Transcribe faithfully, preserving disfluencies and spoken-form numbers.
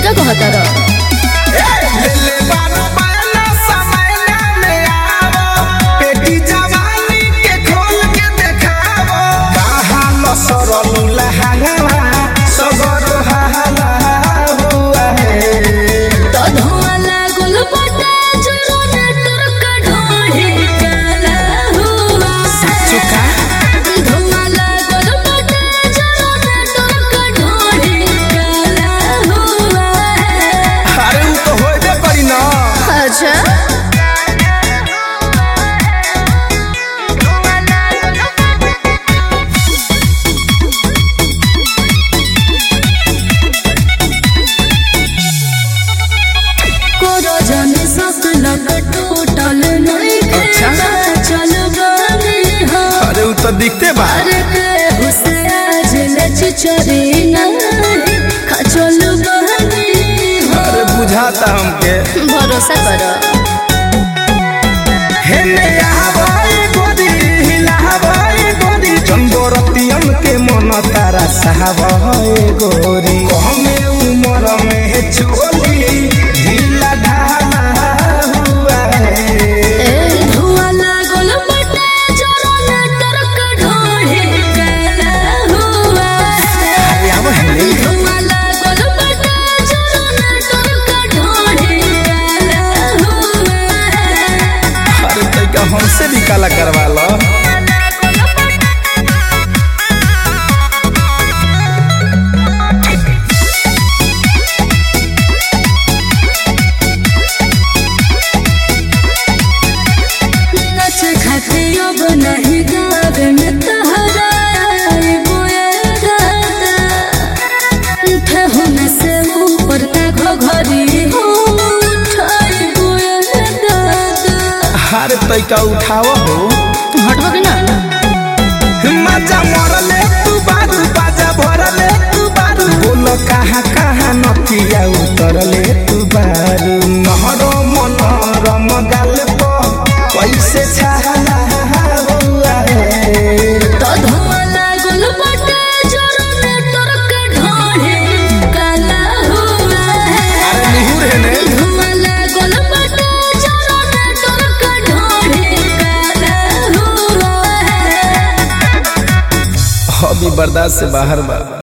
का कहता रह तो दिखते बा अरे बुझाता हमके भरोसा करो चंदोरतियन के मन तारा साहबाए गोरी हमें उम्र में चोली ढीला ढाला हुआ है धुआं लागल बटे जोरना तरक ढोढ़े काला हुआ अरे अब हमें धुआं लागल बटे जोरना तरक ढोढ़े काला हुआ अरे तैका हमसे भी काला करवा लो नहीं गावे में तहरा ठहुन से ऊपर का घघरी हो अरे तैका उठाओ हो हटवा के ना मजा मरले तू बारू बाजा भरले तू बारू बोलो कहाँ कहाँ नथिया उतरले तू बारू नहरो मनोरम गाल पो कैसे छाला हुआ है तो धुआं लागल बटे जोरना तरक ढोढ़े काला हुआ है अरे निहुर है ने धुआं लागल बटे जोरना तरक ढोढ़े काला हुआ है अभी बर्दाश्त से बाहर बा।